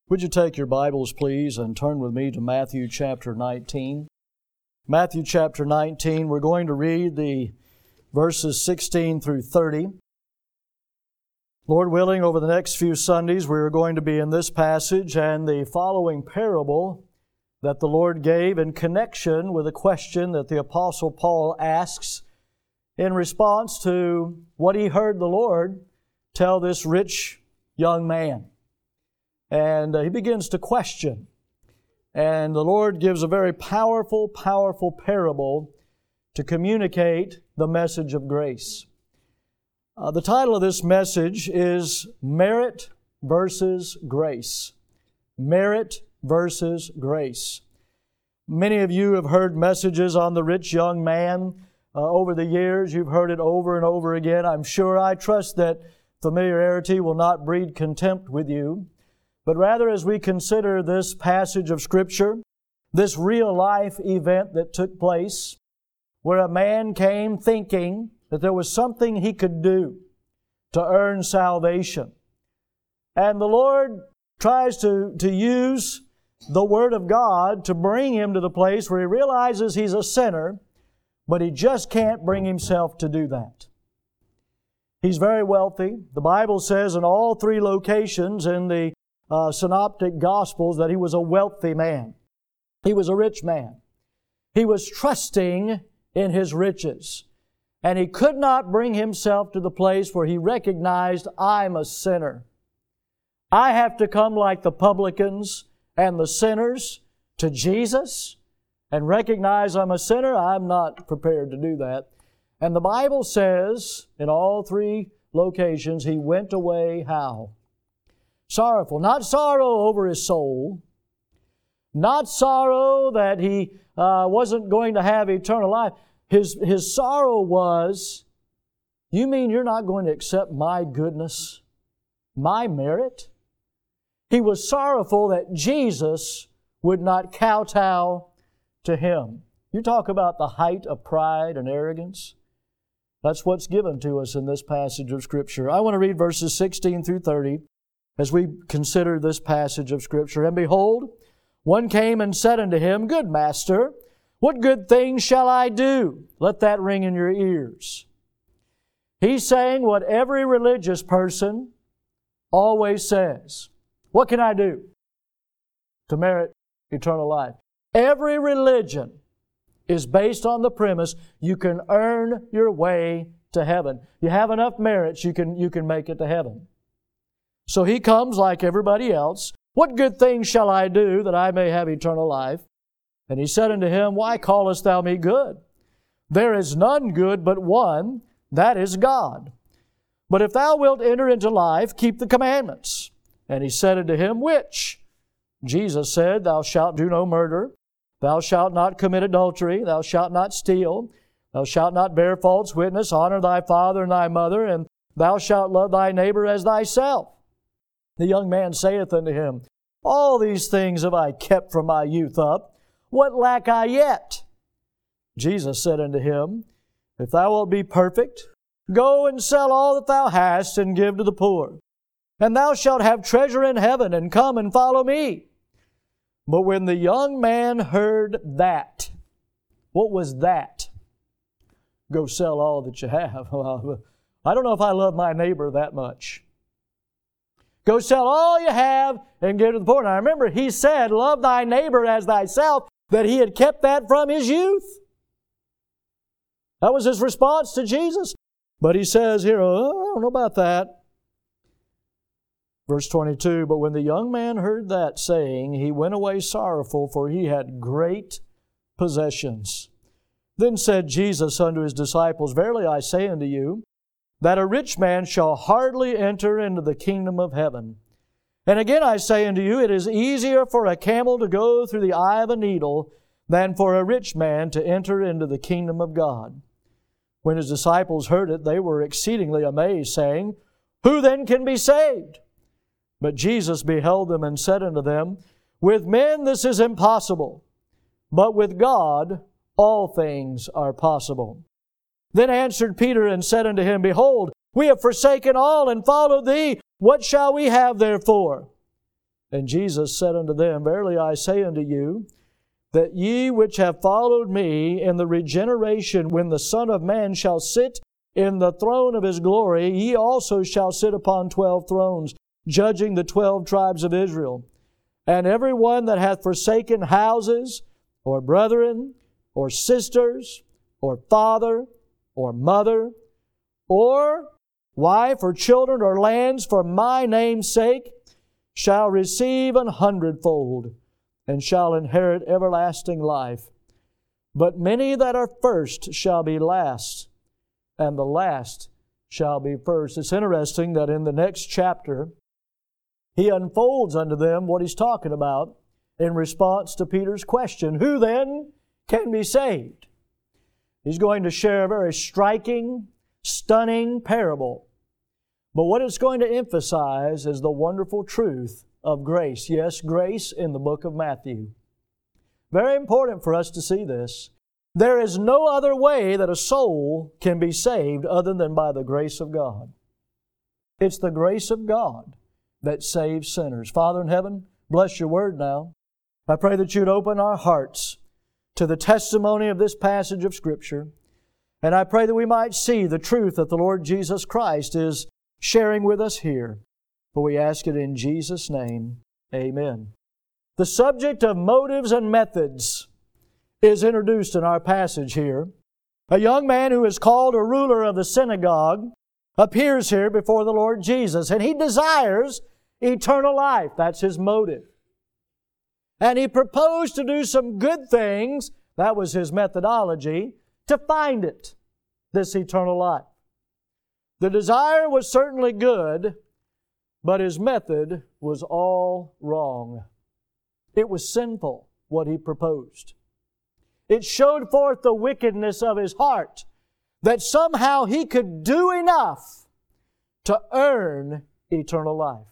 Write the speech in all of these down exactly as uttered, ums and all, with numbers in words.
Would you take your Bibles, please, and turn with me to Matthew chapter nineteen. Matthew chapter nineteen, we're going to read the verses sixteen through thirty. Lord willing, over the next few Sundays, we're going to be in this passage and the following parable that the Lord gave in connection with a question that the Apostle Paul asks in response to what he heard the Lord tell this rich young man. And he begins to question. And the Lord gives a very powerful, powerful parable to communicate the message of grace. Uh, the title of this message is Merit versus Grace. Merit versus Grace. Many of you have heard messages on the rich young man uh, over the years. You've heard it over and over again. I'm sure, I trust that familiarity will not breed contempt with you. But rather, as we consider this passage of Scripture, this real-life event that took place, where a man came thinking that there was something he could do to earn salvation. And the Lord tries to, to use the Word of God to bring him to the place where he realizes he's a sinner, but he just can't bring himself to do that. He's very wealthy. The Bible says in all three locations in the uh, Synoptic Gospels that he was a wealthy man. He was a rich man. He was trusting in his riches. And he could not bring himself to the place where he recognized, I'm a sinner. I have to come like the publicans and the sinners to Jesus and recognize I'm a sinner. I'm not prepared to do that. And the Bible says in all three locations, he went away how? Sorrowful. Not sorrow over his soul. Not sorrow that he uh, wasn't going to have eternal life. His, his sorrow was, you mean you're not going to accept my goodness, my merit? He was sorrowful that Jesus would not kowtow to him. You talk about the height of pride and arrogance. That's what's given to us in this passage of Scripture. I want to read verses sixteen through thirty as we consider this passage of Scripture. And behold, one came and said unto him, Good master, what good things shall I do? Let that ring in your ears. He's saying what every religious person always says. What can I do to merit eternal life? Every religion is based on the premise you can earn your way to heaven. You have enough merits, you can, you can make it to heaven. So he comes like everybody else. What good things shall I do that I may have eternal life? And he said unto him, Why callest thou me good? There is none good but one, that is God. But if thou wilt enter into life, keep the commandments. And he said unto him, Which? Jesus said, Thou shalt do no murder, thou shalt not commit adultery, thou shalt not steal, thou shalt not bear false witness, honor thy father and thy mother, and thou shalt love thy neighbor as thyself. The young man saith unto him, All these things have I kept from my youth up. What lack I yet? Jesus said unto him, If thou wilt be perfect, go and sell all that thou hast and give to the poor, and thou shalt have treasure in heaven, and come and follow me. But when the young man heard that, what was that? Go sell all that you have. I don't know if I love my neighbor that much. Go sell all you have and give to the poor. Now remember, he said, Love thy neighbor as thyself, that he had kept that from his youth. That was his response to Jesus. But he says here, oh, I don't know about that. Verse twenty-two, But when the young man heard that saying, he went away sorrowful, for he had great possessions. Then said Jesus unto his disciples, Verily I say unto you, that a rich man shall hardly enter into the kingdom of heaven. And again I say unto you, it is easier for a camel to go through the eye of a needle than for a rich man to enter into the kingdom of God. When his disciples heard it, they were exceedingly amazed, saying, Who then can be saved? But Jesus beheld them and said unto them, With men this is impossible, but with God all things are possible. Then answered Peter and said unto him, Behold, we have forsaken all and followed thee. What shall we have therefore? And Jesus said unto them, Verily I say unto you, that ye which have followed me in the regeneration, when the Son of Man shall sit in the throne of His glory, ye also shall sit upon twelve thrones, judging the twelve tribes of Israel. And every one that hath forsaken houses, or brethren, or sisters, or father, or mother, or wife, or children, or lands, for my name's sake, shall receive an hundredfold, and shall inherit everlasting life. But many that are first shall be last, and the last shall be first. It's interesting that in the next chapter, He unfolds unto them what He's talking about in response to Peter's question, who then can be saved? He's going to share a very striking, stunning parable. But what it's going to emphasize is the wonderful truth of grace. Yes, grace in the book of Matthew. Very important for us to see this. There is no other way that a soul can be saved other than by the grace of God. It's the grace of God that saves sinners. Father in heaven, bless Your Word now. I pray that You'd open our hearts to the testimony of this passage of Scripture. And I pray that we might see the truth that the Lord Jesus Christ is sharing with us here. For we ask it in Jesus' name. Amen. The subject of motives and methods is introduced in our passage here. A young man who is called a ruler of the synagogue appears here before the Lord Jesus, and he desires eternal life. That's his motive. And he proposed to do some good things, that was his methodology, to find it, this eternal life. The desire was certainly good, but his method was all wrong. It was sinful, what he proposed. It showed forth the wickedness of his heart, that somehow he could do enough to earn eternal life.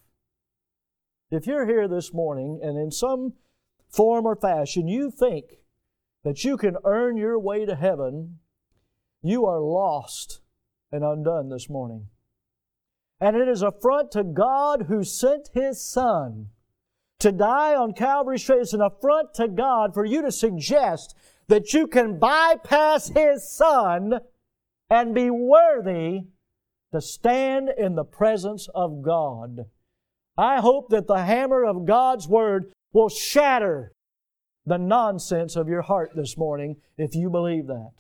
If you're here this morning and in some form or fashion you think that you can earn your way to heaven, you are lost and undone this morning. And it is affront to God who sent His Son to die on Calvary's tree. It's an affront to God for you to suggest that you can bypass His Son and be worthy to stand in the presence of God. I hope that the hammer of God's Word will shatter the nonsense of your heart this morning if you believe that.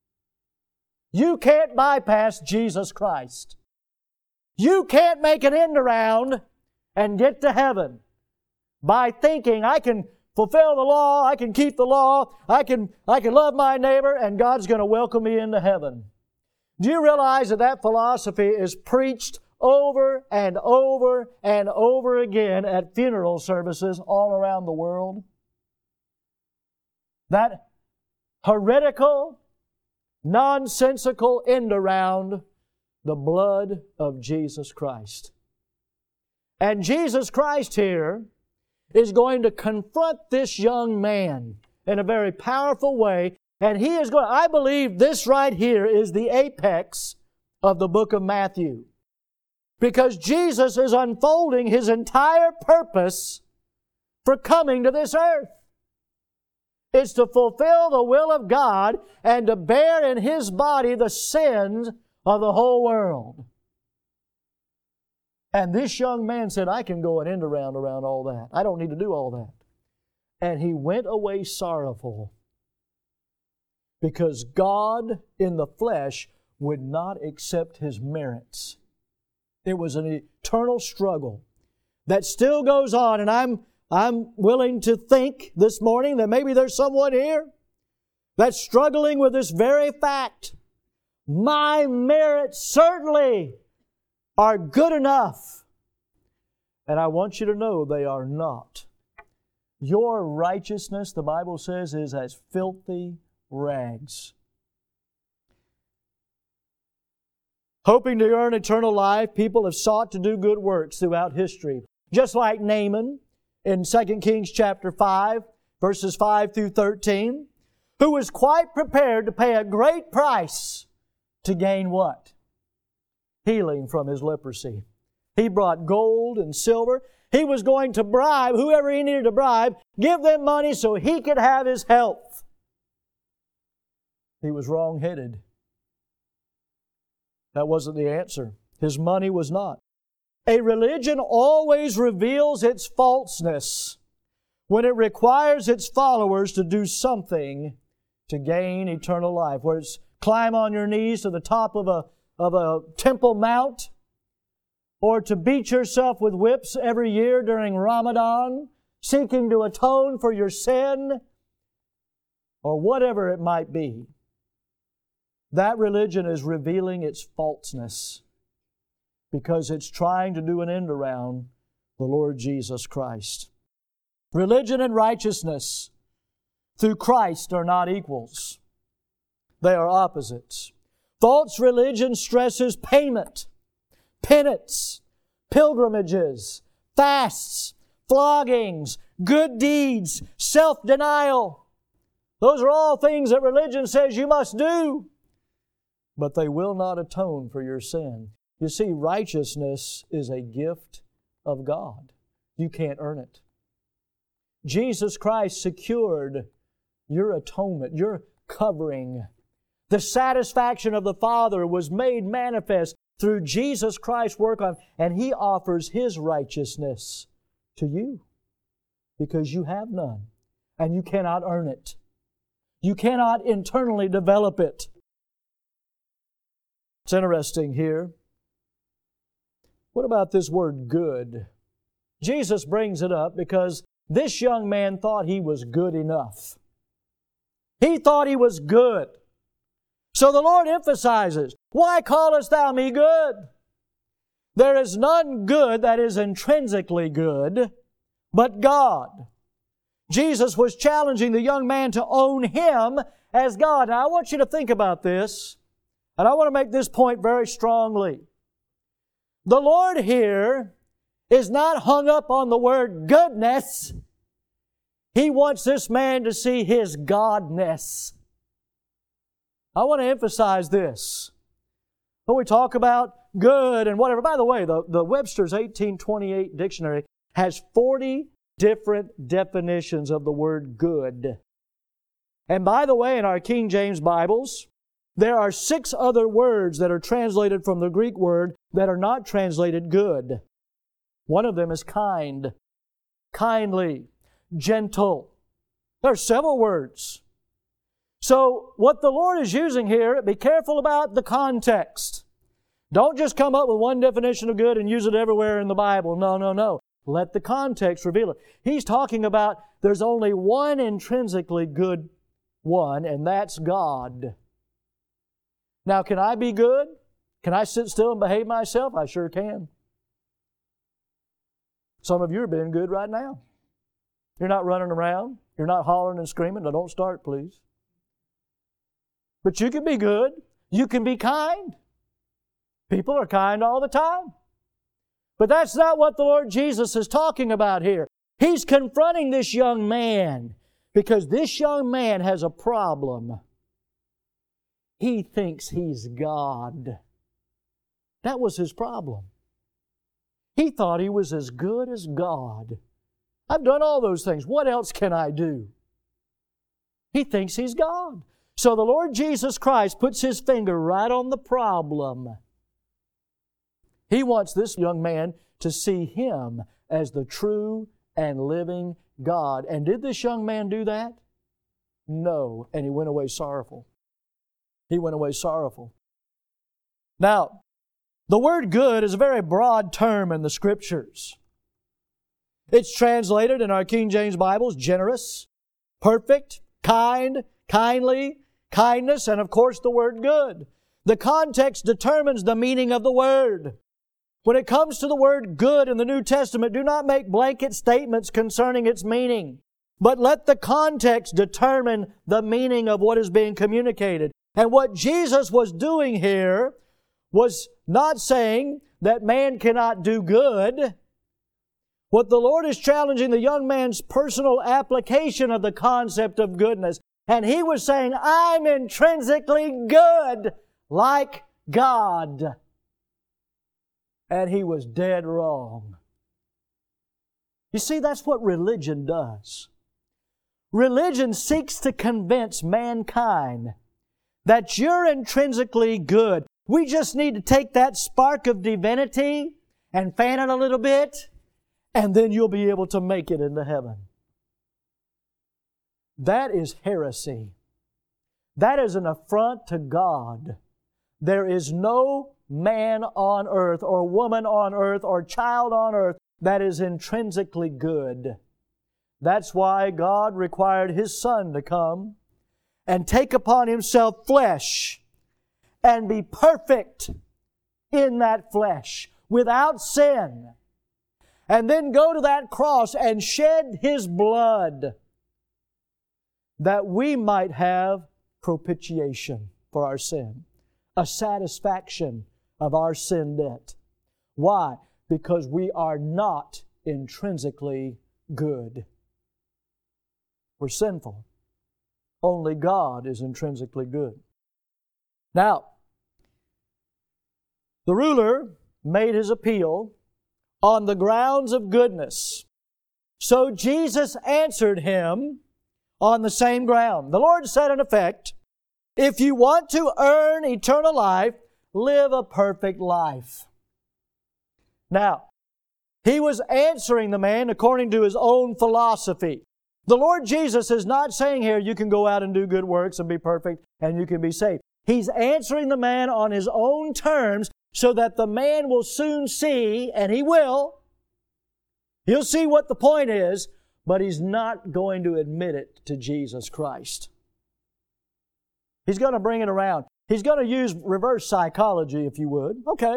You can't bypass Jesus Christ. You can't make an end around and get to heaven by thinking, I can fulfill the law, I can keep the law, I can, I can love my neighbor, and God's going to welcome me into heaven. Do you realize that that philosophy is preached over and over and over again at funeral services all around the world? That heretical, nonsensical end around the blood of Jesus Christ. And Jesus Christ here is going to confront this young man in a very powerful way. And he is going, I believe this right here is the apex of the book of Matthew. Because Jesus is unfolding His entire purpose for coming to this earth. It's to fulfill the will of God and to bear in His body the sins of the whole world. And this young man said, I can go an end around around all that. I don't need to do all that. And he went away sorrowful because God in the flesh would not accept his merits. It was an eternal struggle that still goes on, and I'm I'm willing to think this morning that maybe there's someone here that's struggling with this very fact. My merits certainly are good enough. And I want you to know they are not. Your righteousness, the Bible says, is as filthy rags. Hoping to earn eternal life, people have sought to do good works throughout history. Just like Naaman in Second Kings chapter five, verses five through thirteen, who was quite prepared to pay a great price to gain what? Healing from his leprosy. He brought gold and silver. he was going to bribe whoever he needed to bribe, give them money so he could have his health. He was wrong-headed. That wasn't the answer. His money was not. A religion always reveals its falseness when it requires its followers to do something to gain eternal life. Where it's climb on your knees to the top of a, of a temple mount, or to beat yourself with whips every year during Ramadan, seeking to atone for your sin, or whatever it might be. That religion is revealing its falseness because it's trying to do an end around the Lord Jesus Christ. Religion and righteousness through Christ are not equals. They are opposites. False religion stresses payment, penance, pilgrimages, fasts, floggings, good deeds, self-denial. Those are all things that religion says you must do, but they will not atone for your sin. You see, righteousness is a gift of God. You can't earn it. Jesus Christ secured your atonement, your covering. The satisfaction of the Father was made manifest through Jesus Christ's work on, and He offers His righteousness to you because you have none and you cannot earn it. You cannot internally develop it. It's interesting here. What about this word good? Jesus brings it up because this young man thought he was good enough. He thought he was good. So the Lord emphasizes, why callest thou me good? There is none good that is intrinsically good, but God. Jesus was challenging the young man to own Him as God. Now I want you to think about this, and I want to make this point very strongly. The Lord here is not hung up on the word goodness. He wants this man to see His godness. I want to emphasize this. When we talk about good and whatever, by the way, the, the Webster's eighteen twenty-eight dictionary has forty different definitions of the word good. And by the way, in our King James Bibles, there are six other words that are translated from the Greek word that are not translated good. One of them is kind, kindly, gentle. There are several words. So what the Lord is using here, be careful about the context. Don't just come up with one definition of good and use it everywhere in the Bible. No, no, no. Let the context reveal it. He's talking about there's only one intrinsically good one, and that's God. Now, can I be good? Can I sit still and behave myself? I sure can. Some of you are being good right now. You're not running around. You're not hollering and screaming. Now, don't start, please. But you can be good. You can be kind. People are kind all the time. But that's not what the Lord Jesus is talking about here. He's confronting this young man because this young man has a problem. He thinks he's God. That was his problem. He thought he was as good as God. I've done all those things. What else can I do? He thinks he's God. So the Lord Jesus Christ puts His finger right on the problem. He wants this young man to see Him as the true and living God. And did this young man do that? No. And he went away sorrowful. He went away sorrowful. Now, the word good is a very broad term in the Scriptures. It's translated in our King James Bibles, generous, perfect, kind, kindly, kindness, and of course the word good. The context determines the meaning of the word. When it comes to the word good in the New Testament, do not make blanket statements concerning its meaning, but let the context determine the meaning of what is being communicated. And what Jesus was doing here was not saying that man cannot do good. What the Lord is challenging the young man's personal application of the concept of goodness. And he was saying, I'm intrinsically good like God. And he was dead wrong. You see, that's what religion does. Religion seeks to convince mankind that you're intrinsically good. We just need to take that spark of divinity and fan it a little bit, and then you'll be able to make it into heaven. That is heresy. That is an affront to God. There is no man on earth or woman on earth or child on earth that is intrinsically good. That's why God required His Son to come and take upon Himself flesh and be perfect in that flesh without sin, and then go to that cross and shed His blood that we might have propitiation for our sin, a satisfaction of our sin debt. Why? Because we are not intrinsically good. We're sinful. Only God is intrinsically good. Now, the ruler made his appeal on the grounds of goodness. So Jesus answered him on the same ground. The Lord said in effect, if you want to earn eternal life, live a perfect life. Now, He was answering the man according to his own philosophy. The Lord Jesus is not saying here you can go out and do good works and be perfect and you can be saved. He's answering the man on his own terms so that the man will soon see, and he will, he'll see what the point is, but he's not going to admit it to Jesus Christ. He's going to bring it around. He's going to use reverse psychology, if you would. Okay.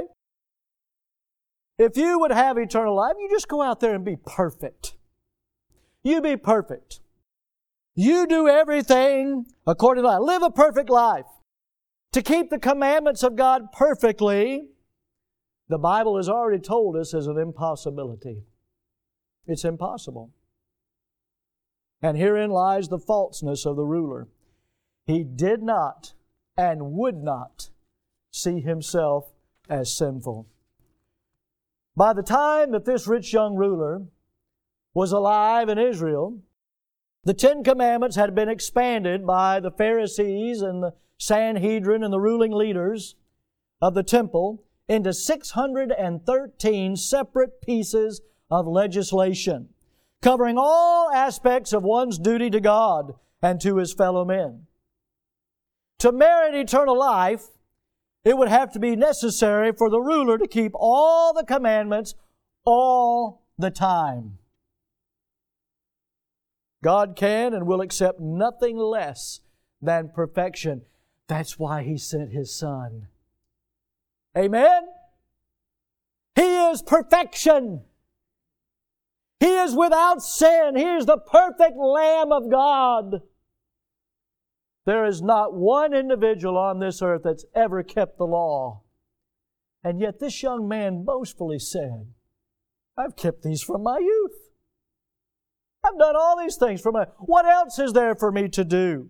If you would have eternal life, you just go out there and be perfect. You be perfect. You do everything according to life. Live a perfect life. To keep the commandments of God perfectly, the Bible has already told us is an impossibility. It's impossible. And herein lies the falseness of the ruler. He did not and would not see himself as sinful. By the time that this rich young ruler was alive in Israel, the Ten Commandments had been expanded by the Pharisees and the Sanhedrin and the ruling leaders of the temple into six hundred thirteen separate pieces of legislation, covering all aspects of one's duty to God and to his fellow men. To merit eternal life, it would have to be necessary for the ruler to keep all the commandments all the time. God can and will accept nothing less than perfection. That's why He sent His Son. Amen? He is perfection. He is without sin. He is the perfect Lamb of God. There is not one individual on this earth that's ever kept the law. And yet this young man boastfully said, I've kept these from my youth. I've done all these things for my... What else is there for me to do?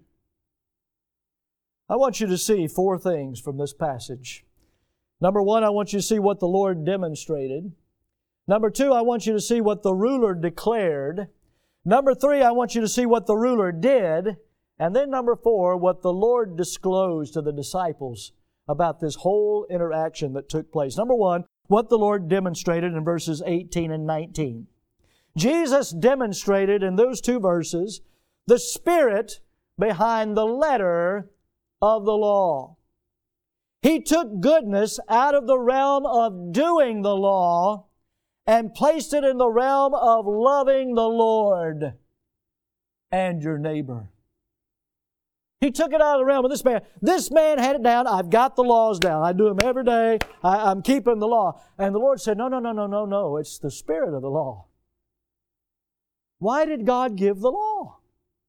I want you to see four things from this passage. Number one, I want you to see what the Lord demonstrated. Number two, I want you to see what the ruler declared. Number three, I want you to see what the ruler did. And then number four, what the Lord disclosed to the disciples about this whole interaction that took place. Number one, what the Lord demonstrated in verses eighteen and nineteen. Jesus demonstrated in those two verses the spirit behind the letter of the law. He took goodness out of the realm of doing the law and placed it in the realm of loving the Lord and your neighbor. He took it out of the realm of this man. This man had it down. I've got the laws down. I do them every day. I, I'm keeping the law. And the Lord said, no, no, no, no, no, no. It's the spirit of the law. Why did God give the law?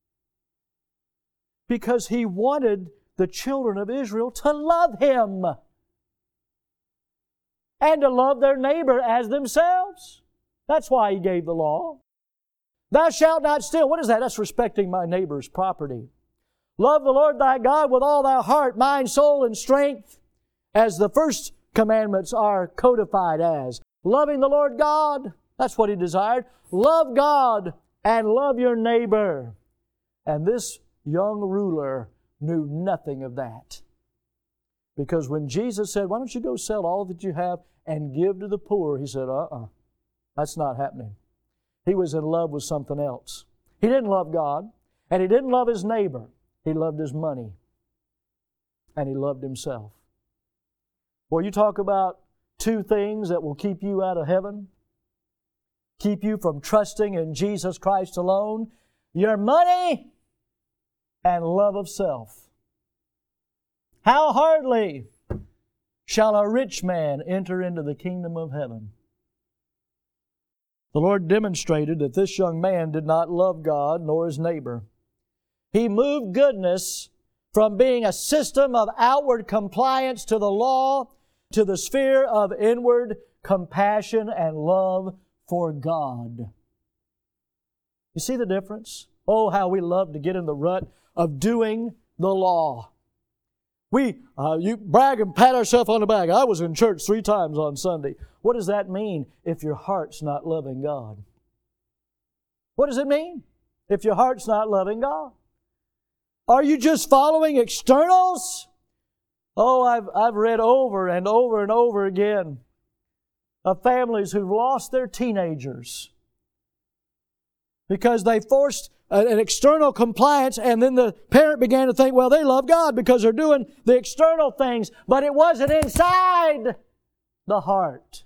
Because He wanted the children of Israel to love Him and to love their neighbor as themselves. That's why He gave the law. Thou shalt not steal. What is that? That's respecting my neighbor's property. Love the Lord thy God with all thy heart, mind, soul, and strength, as the first commandments are codified as. Loving the Lord God That's what he desired. Love God and love your neighbor. And this young ruler knew nothing of that. Because when Jesus said, why don't you go sell all that you have and give to the poor? He said, uh-uh, that's not happening. He was in love with something else. He didn't love God, and he didn't love his neighbor. He loved his money, and he loved himself. Well, you talk about two things that will keep you out of heaven, keep you from trusting in Jesus Christ alone: your money and love of self. How hardly shall a rich man enter into the kingdom of heaven. The Lord demonstrated that this young man did not love God nor his neighbor. He moved goodness from being a system of outward compliance to the law to the sphere of inward compassion and love for God. You see the difference? Oh, how we love to get in the rut of doing the law. We, uh, you brag and pat ourselves on the back. I was in church three times on Sunday. What does that mean if your heart's not loving God? What does it mean if your heart's not loving God? Are you just following externals? Oh, I've, I've read over and over and over again of families who've lost their teenagers because they forced an external compliance, and then the parent began to think, well, they love God because they're doing the external things, but it wasn't inside the heart.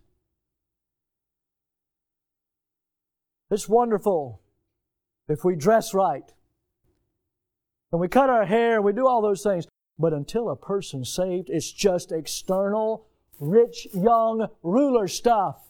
It's wonderful if we dress right and we cut our hair and we do all those things, but until a person's saved, it's just external, rich, young ruler stuff.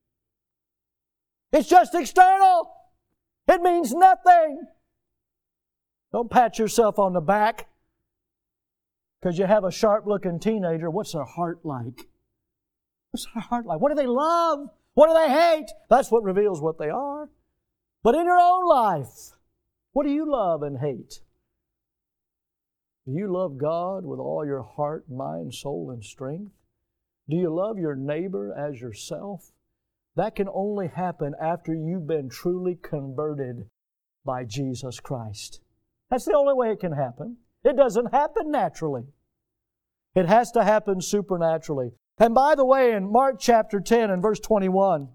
It's just external. It means nothing. Don't pat yourself on the back because you have a sharp-looking teenager. What's their heart like? What's their heart like? What do they love? What do they hate? That's what reveals what they are. But in your own life, what do you love and hate? Do you love God with all your heart, mind, soul, and strength? Do you love your neighbor as yourself? That can only happen after you've been truly converted by Jesus Christ. That's the only way it can happen. It doesn't happen naturally. It has to happen supernaturally. And by the way, in Mark chapter ten and verse twenty-one,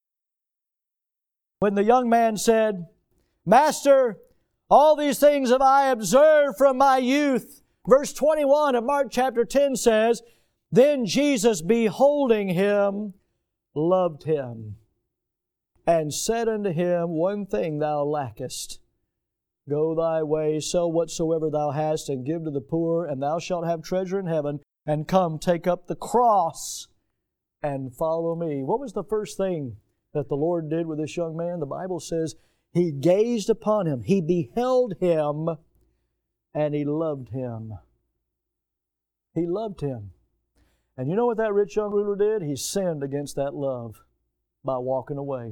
when the young man said, Master, all these things have I observed from my youth. Verse twenty-one of Mark chapter ten says, Then Jesus, beholding him, loved him, and said unto him, One thing thou lackest. Go thy way, sell whatsoever thou hast, and give to the poor, and thou shalt have treasure in heaven. And come, take up the cross, and follow me. What was the first thing that the Lord did with this young man? The Bible says He gazed upon him, He beheld him, and He loved him. He loved him. And you know what that rich young ruler did? He sinned against that love by walking away.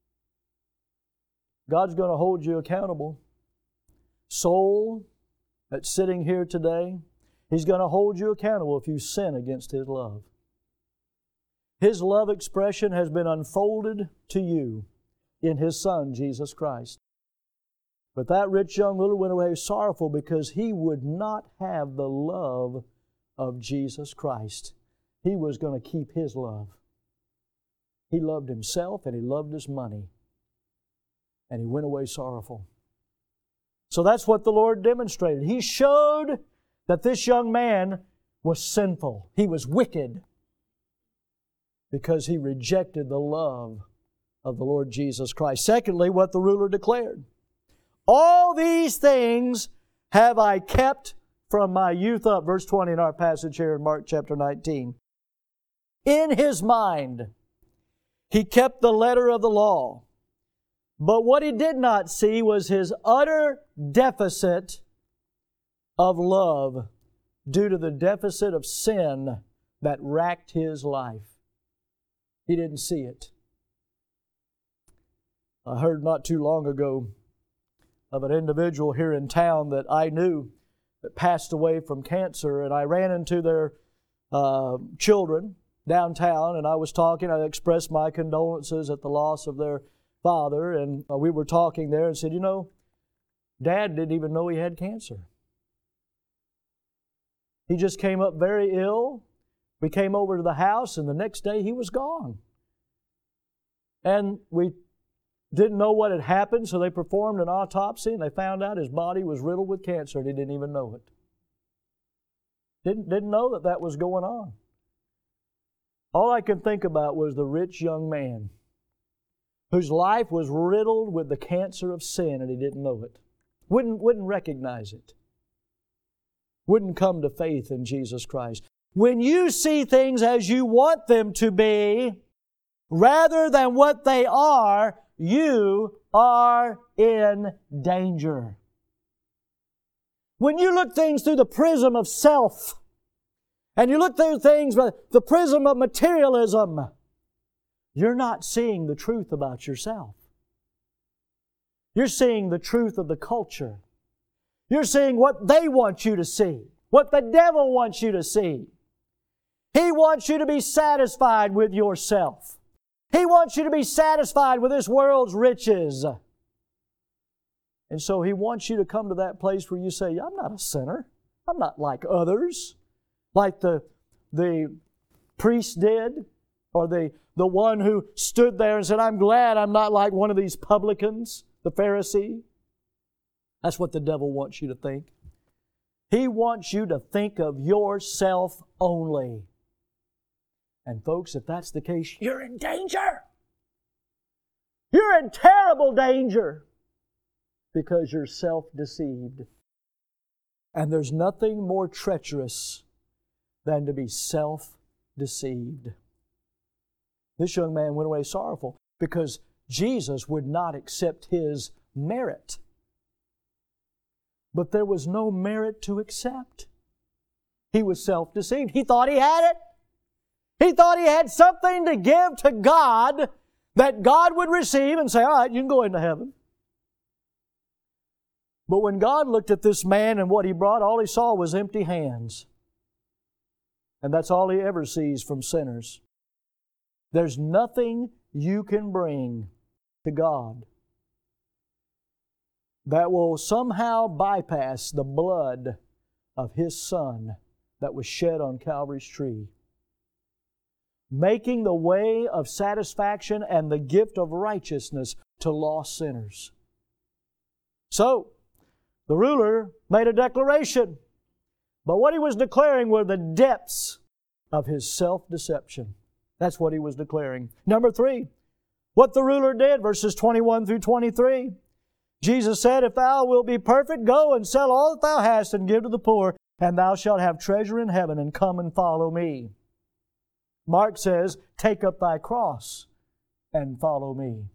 God's going to hold you accountable. Soul that's sitting here today, He's going to hold you accountable if you sin against His love. His love expression has been unfolded to you in His Son, Jesus Christ. But that rich young ruler went away sorrowful because he would not have the love of Jesus Christ. He was going to keep His love. He loved himself and he loved his money. And he went away sorrowful. So that's what the Lord demonstrated. He showed that this young man was sinful. He was wicked because he rejected the love of the Lord Jesus Christ. Secondly, what the ruler declared. All these things have I kept from my youth up. Verse twenty in our passage here in Mark chapter nineteen. In his mind, he kept the letter of the law. But what he did not see was his utter deficit of love due to the deficit of sin that racked his life. He didn't see it. I heard not too long ago of an individual here in town that I knew that passed away from cancer, and I ran into their uh, children, downtown, and I was talking. I expressed my condolences at the loss of their father, and uh, we were talking there and said, you know, Dad didn't even know he had cancer. He just came up very ill. We came over to the house, and the next day he was gone. And we didn't know what had happened, so they performed an autopsy, and they found out his body was riddled with cancer, and he didn't even know it. Didn't, didn't know that that was going on. All I could think about was the rich young man whose life was riddled with the cancer of sin, and he didn't know it. Wouldn't, wouldn't recognize it. Wouldn't come to faith in Jesus Christ. When you see things as you want them to be, rather than what they are, you are in danger. When you look things through the prism of self, and you look through things with the prism of materialism, you're not seeing the truth about yourself. You're seeing the truth of the culture. You're seeing what they want you to see, what the devil wants you to see. He wants you to be satisfied with yourself. He wants you to be satisfied with this world's riches. And so He wants you to come to that place where you say, I'm not a sinner. I'm not like others. Like the, the priest did, or the, the one who stood there and said, I'm glad I'm not like one of these publicans, the Pharisee. That's what the devil wants you to think. He wants you to think of yourself only. And folks, if that's the case, you're in danger. You're in terrible danger because you're self-deceived. And there's nothing more treacherous than to be self-deceived. This young man went away sorrowful because Jesus would not accept his merit. But there was no merit to accept. He was self-deceived. He thought he had it. He thought he had something to give to God that God would receive and say, all right, you can go into heaven. But when God looked at this man and what he brought, all he saw was empty hands. And that's all he ever sees from sinners. There's nothing you can bring to God that will somehow bypass the blood of His Son that was shed on Calvary's tree, making the way of satisfaction and the gift of righteousness to lost sinners. So, the ruler made a declaration, but what he was declaring were the depths of his self-deception. That's what he was declaring. Number three, what the ruler did, verses twenty-one through twenty-three. Jesus said, if thou wilt be perfect, go and sell all that thou hast and give to the poor, and thou shalt have treasure in heaven, and come and follow me. Mark says, take up thy cross and follow me.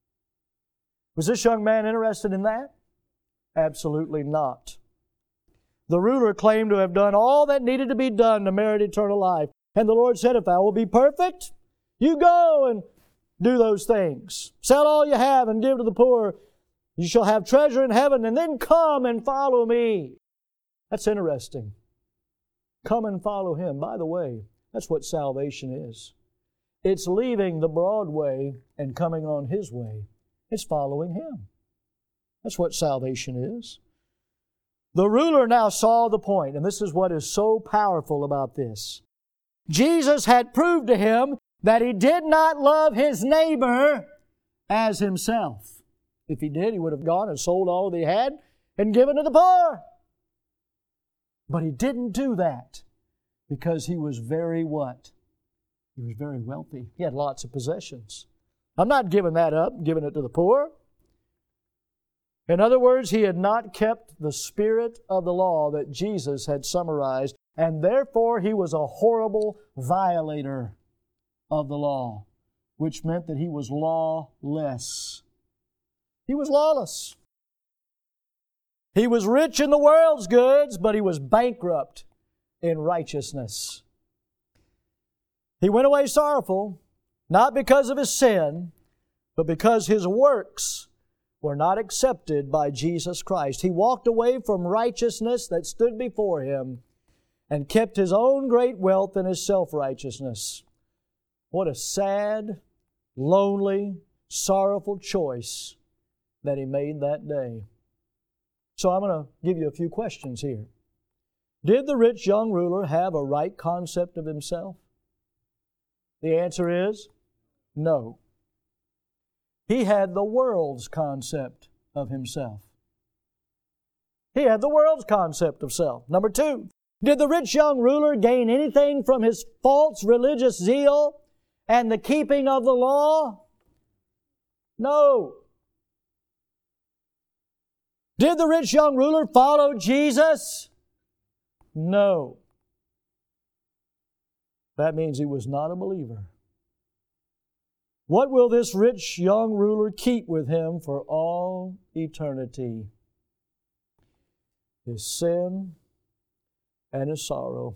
Was this young man interested in that? Absolutely not. The ruler claimed to have done all that needed to be done to merit eternal life. And the Lord said, if thou wilt be perfect, you go and do those things. Sell all you have and give to the poor. You shall have treasure in heaven, and then come and follow me. That's interesting. Come and follow Him. By the way, that's what salvation is. It's leaving the broad way and coming on His way. It's following Him. That's what salvation is. The ruler now saw the point, and this is what is so powerful about this. Jesus had proved to him that he did not love his neighbor as himself. If he did, he would have gone and sold all that he had and given to the poor. But he didn't do that because he was very what? He was very wealthy. He had lots of possessions. I'm not giving that up, giving it to the poor. In other words, he had not kept the spirit of the law that Jesus had summarized, and therefore he was a horrible violator of the law, which meant that he was lawless. He was lawless. He was rich in the world's goods, but he was bankrupt in righteousness. He went away sorrowful, not because of his sin, but because his works were not accepted by Jesus Christ. He walked away from righteousness that stood before him and kept his own great wealth and his self-righteousness. What a sad, lonely, sorrowful choice that he made that day. So I'm going to give you a few questions here. Did the rich young ruler have a right concept of himself? The answer is no. He had the world's concept of himself. He had the world's concept of self. Number two, did the rich young ruler gain anything from his false religious zeal and the keeping of the law? No. Did the rich young ruler follow Jesus? No. That means he was not a believer. What will this rich young ruler keep with him for all eternity? His sin and his sorrow.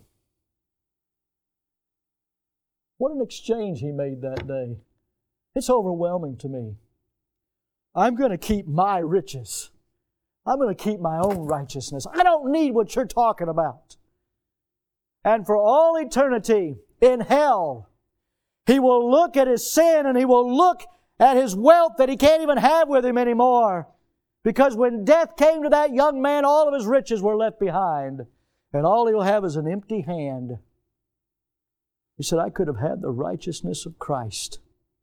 What an exchange he made that day. It's overwhelming to me. I'm going to keep my riches. I'm going to keep my own righteousness. I don't need what you're talking about. And for all eternity in hell, he will look at his sin and he will look at his wealth that he can't even have with him anymore. Because when death came to that young man, all of his riches were left behind. And all he'll have is an empty hand. He said, I could have had the righteousness of Christ.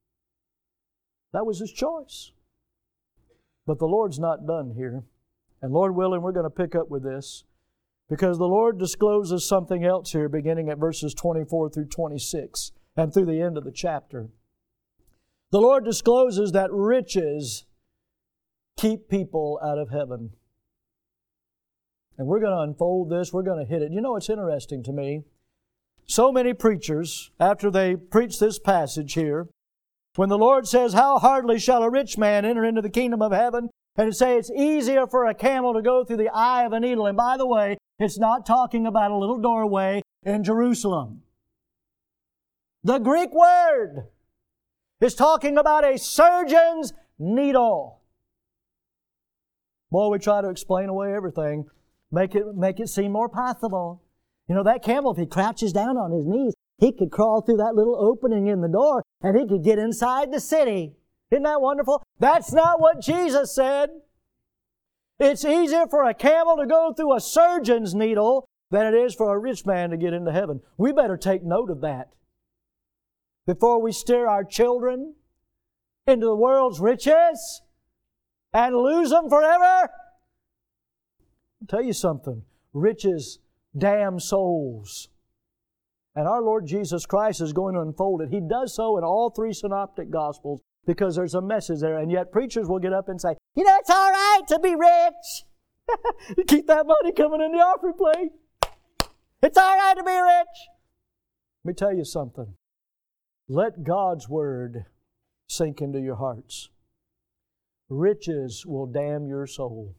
That was his choice. But the Lord's not done here. And Lord willing, we're going to pick up with this. Because the Lord discloses something else here beginning at verses twenty-four through twenty-six and through the end of the chapter. The Lord discloses that riches keep people out of heaven. And we're going to unfold this. We're going to hit it. You know, it's interesting to me. So many preachers, after they preach this passage here, when the Lord says, how hardly shall a rich man enter into the kingdom of heaven, and say it's easier for a camel to go through the eye of a needle. And by the way, it's not talking about a little doorway in Jerusalem. The Greek word is talking about a surgeon's needle. Boy, we try to explain away everything, make it, make it seem more possible. You know, that camel, if he crouches down on his knees, he could crawl through that little opening in the door and he could get inside the city. Isn't that wonderful? That's not what Jesus said. It's easier for a camel to go through a surgeon's needle than it is for a rich man to get into heaven. We better take note of that before we steer our children into the world's riches and lose them forever. I'll tell you something. Riches damn souls. And our Lord Jesus Christ is going to unfold it. He does so in all three synoptic gospels because there's a message there. And yet preachers will get up and say, you know, it's all right to be rich. Keep that money coming in the offering plate. It's all right to be rich. Let me tell you something. Let God's Word sink into your hearts. Riches will damn your soul.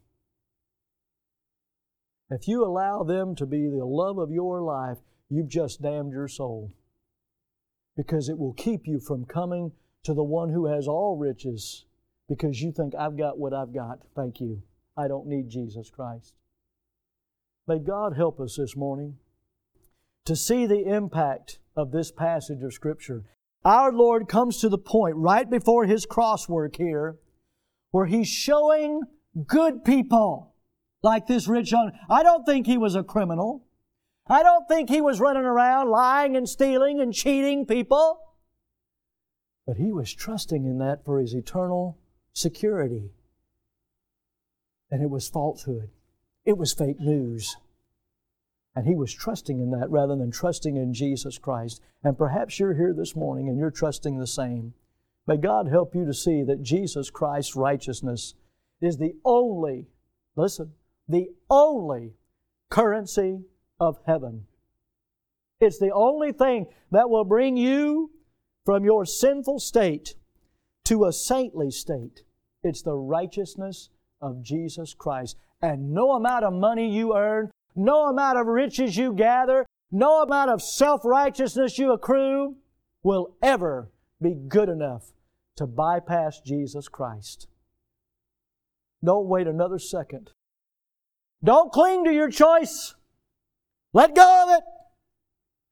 If you allow them to be the love of your life, you've just damned your soul. Because it will keep you from coming to the one who has all riches because you think, I've got what I've got. Thank you. I don't need Jesus Christ. May God help us this morning to see the impact of this passage of Scripture. Our Lord comes to the point right before His cross work here where He's showing good people like this rich young. I don't think he was a criminal. I don't think he was running around lying and stealing and cheating people. But he was trusting in that for his eternal security. And it was falsehood. It was fake news. And he was trusting in that rather than trusting in Jesus Christ. And perhaps you're here this morning and you're trusting the same. May God help you to see that Jesus Christ's righteousness is the only, listen, the only currency of heaven. It's the only thing that will bring you from your sinful state to a saintly state. It's the righteousness of Jesus Christ. And no amount of money you earn, no amount of riches you gather, no amount of self-righteousness you accrue will ever be good enough to bypass Jesus Christ. Don't wait another second. Don't cling to your choice. Let go of it.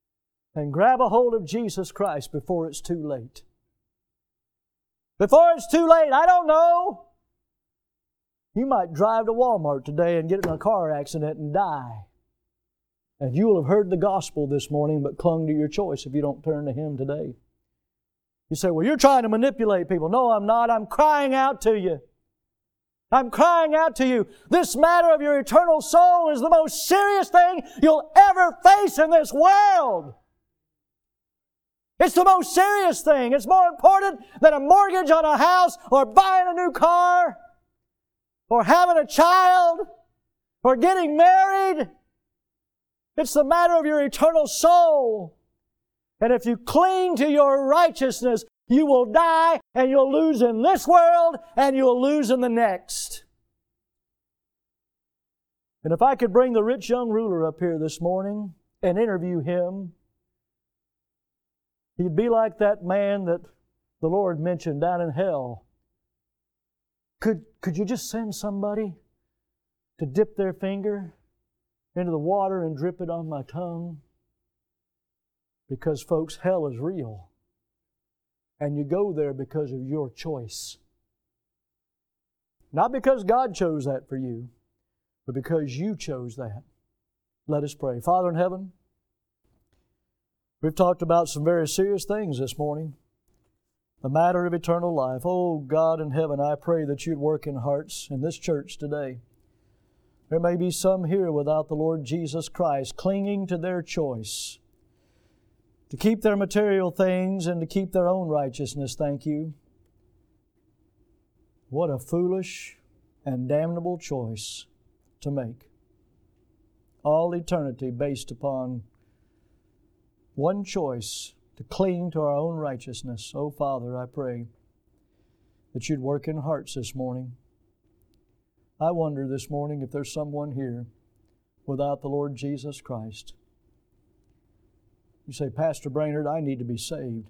and grab a hold of Jesus Christ before it's too late. Before it's too late, I don't know. You might drive to Walmart today and get in a car accident and die. And you will have heard the gospel this morning but clung to your choice if you don't turn to Him today. You say, well, you're trying to manipulate people. No, I'm not. I'm crying out to you. I'm crying out to you. This matter of your eternal soul is the most serious thing you'll ever face in this world. It's the most serious thing. It's more important than a mortgage on a house or buying a new car or having a child or getting married. It's the matter of your eternal soul. And if you cling to your righteousness, you will die and you'll lose in this world and you'll lose in the next. And if I could bring the rich young ruler up here this morning and interview him, he'd be like that man that the Lord mentioned down in hell. Could, could you just send somebody to dip their finger into the water and drip it on my tongue? Because, folks, hell is real. And you go there because of your choice. Not because God chose that for you, but because you chose that. Let us pray. Father in heaven, we've talked about some very serious things this morning. The matter of eternal life. Oh, God in heaven, I pray that You'd work in hearts in this church today. There may be some here without the Lord Jesus Christ, clinging to their choice to keep their material things and to keep their own righteousness, thank You. What a foolish and damnable choice to make. All eternity based upon one choice, to cling to our own righteousness. Oh, Father, I pray that You'd work in hearts this morning. I wonder this morning if there's someone here without the Lord Jesus Christ. You say, Pastor Brainerd, I need to be saved.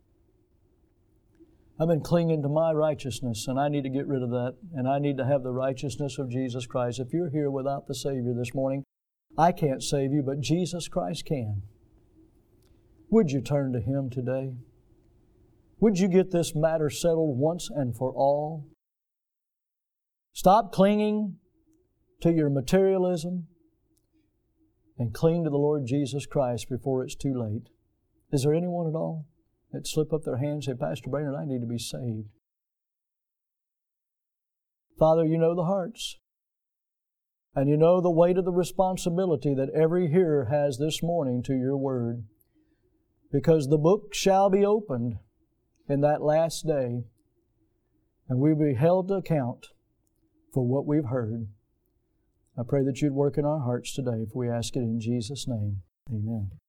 I've been clinging to my righteousness, and I need to get rid of that, and I need to have the righteousness of Jesus Christ. If you're here without the Savior this morning, I can't save you, but Jesus Christ can. Would you turn to Him today? Would you get this matter settled once and for all? Stop clinging to your materialism and cling to the Lord Jesus Christ before it's too late. Is there anyone at all that slip up their hands and say, Pastor Brainerd, I need to be saved? Father, You know the hearts. And You know the weight of the responsibility that every hearer has this morning to Your Word. Because the book shall be opened in that last day, and we'll be held to account for what we've heard. I pray that You'd work in our hearts today, for we ask it in Jesus' name. Amen.